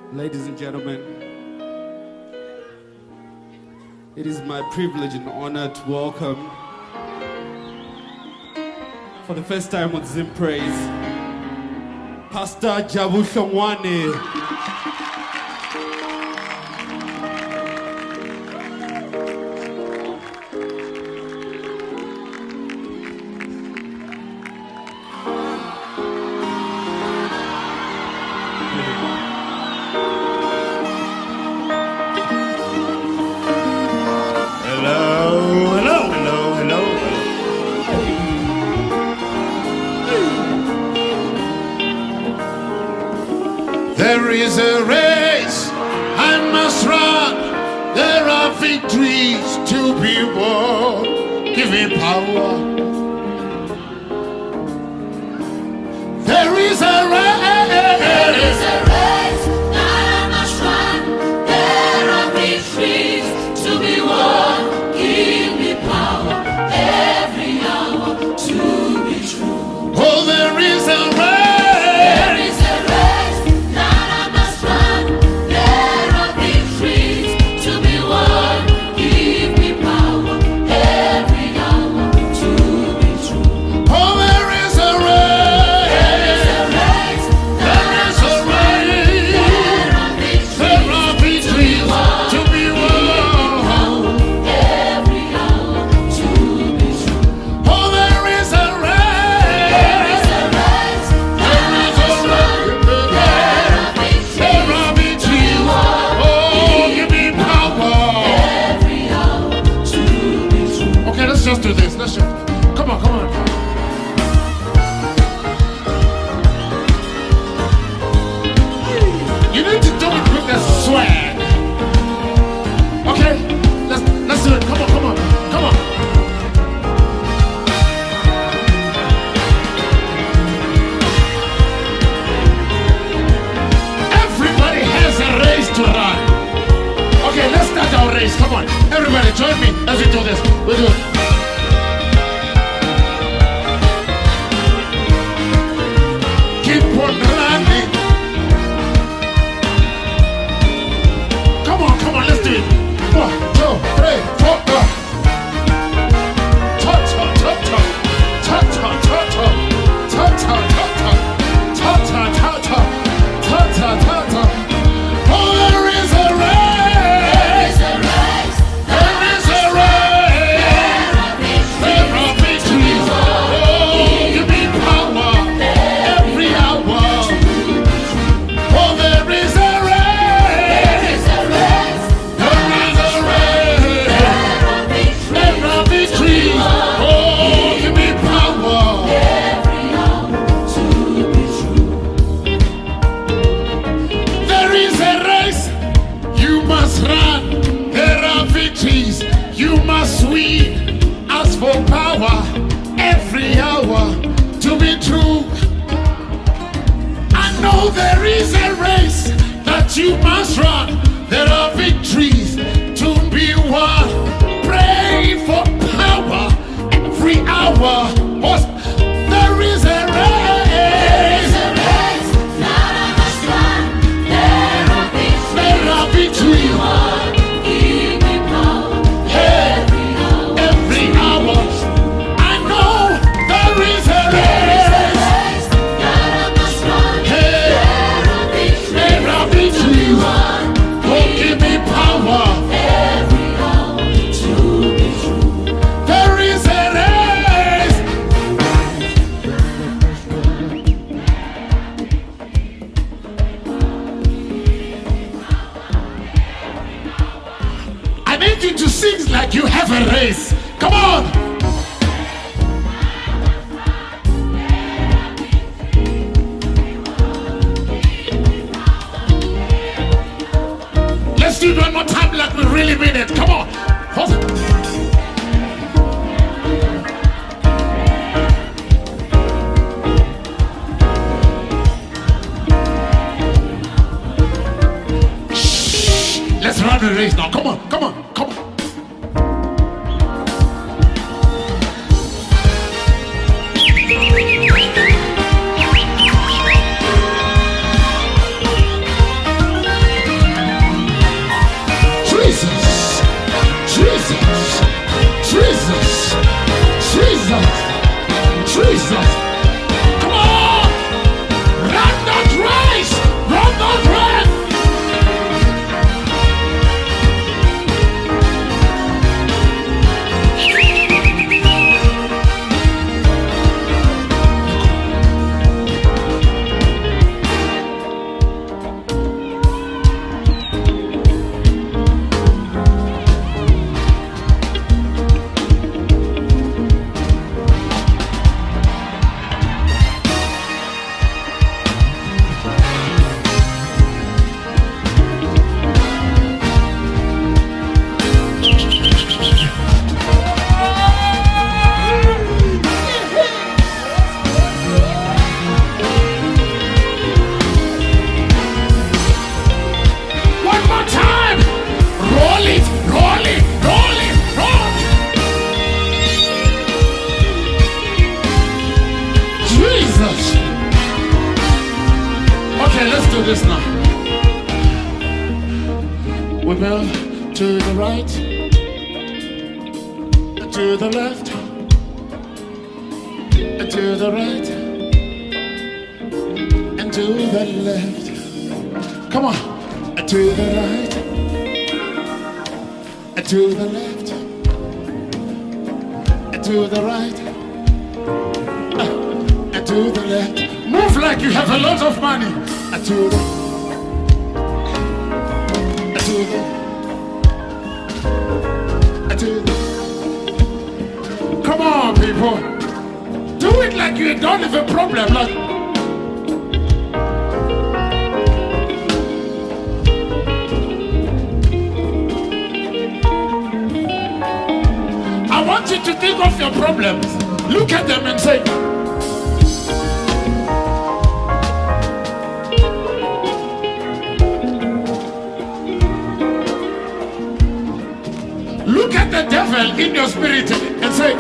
Ladies and gentlemen, it is my privilege and honor to welcome, for the first time on Zim Praise, Pastor Jabu Shongwane. There is a race I must run. There are victories to be won. Give me power. There is a race. There is a race that I must run. There are victories to be won. Give me power every hour to be true. Oh, there is a race. Let's do this. Let's just come on, come on. You need to do it with the swag. Okay, let's do it. Come on, come on, come on. Everybody has a race to run. Okay, let's start our race. Come on, everybody, join me as we do this. We'll do it. Keep on running. Come on, let's do it. 1, 2, 3, 4, go. Ta ta ta ta, ta ta ta ta, ta ta ta ta, ta ta ta ta, ta ta ta ta. Oh, there is a race. There is a race. There are victories. Oh, give me power every hour. Oh, there is a race. There is a race. There are victories. Oh, give me power every hour to be true. There is a race you must run. There are victories you must win. Ask for power every hour to be true. I know there is a race that you must run. There are victories to be won. Pray for power every hour. There is a race. that I must run. There are victories. There are victories Give me power every hour. every hour. I know there is a race. that I must run. Hey, there are victories. Oh, give me power. Every hour to be true. There is a race. I need you to sing like you have a race. Come on. Let's do it one more time like we really mean it. Come on. Shh. Let's run the race now. Come on, come on, come on. do this now. We will to the right, to the left, to the right, and to the left. Come on, to the right, to the left, to the right, and to the left. Move like you have a lot of money. To the, to the, to the. Come on, people. Do it like you don't have a problem. Like, I want you to think of your problems. Look at them and say, look at the devil in your spirit and say,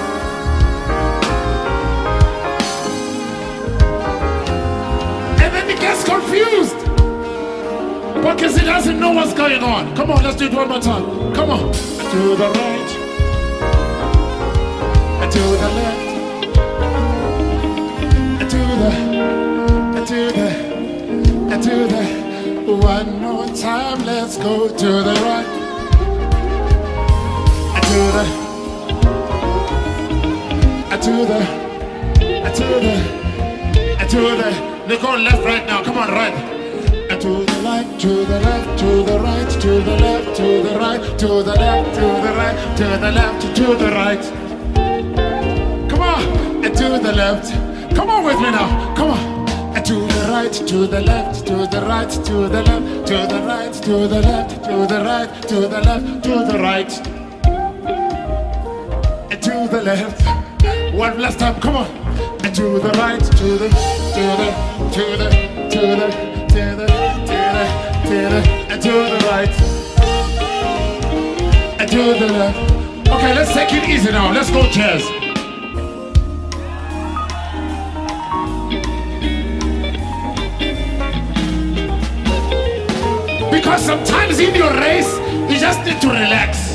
and then he gets confused because he doesn't know what's going on. Come on, let's do it one more time. Come on. To the right, to the left, to the, one more time. Let's go to the right. To the, they're going left, right now. Come on, right. To the right, to the left, to the right, to the left, to the right, to the left, to the right, to the left, to the right. Come on, to the left. Come on with me now. Come on. To the right, to the left, to the right, to the left, to the right, to the left, to the right, to the left, to the right. To the left. One last time, come on. To the right, to the, to the right. To the left. Okay, let's take it easy now. Let's go, chairs. Because sometimes in your race, you just need to relax.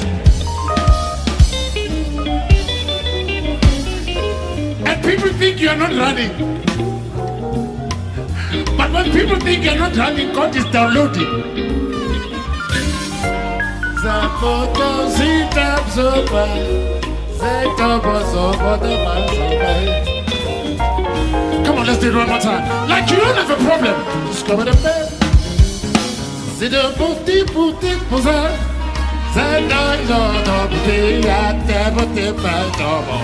And people think you're not running. But when people think you're not running, God is downloading. Come on, let's do it one more time. Like you don't have a problem. Just cover the bed. C'est de beauté pour tes poseurs. C'est d'un genre de beauté à tes beautés pas d'homme.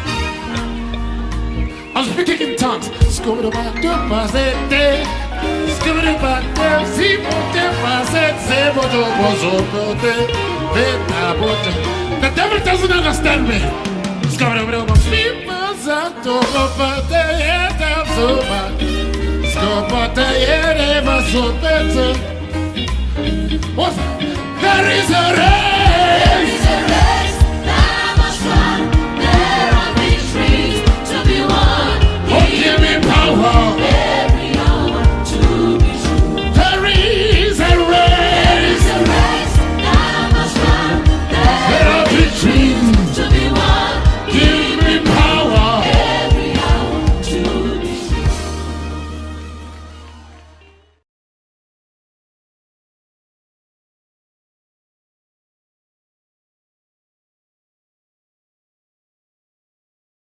I'm speaking in tongues. Scover back to pasete. Scover back to si beauté pasete. C'est beauté pour son beauté. Beta beauté. The devil doesn't understand me. Scover back to people santo beauté. Yeta soba. Scover yeta soba. What? There is a race.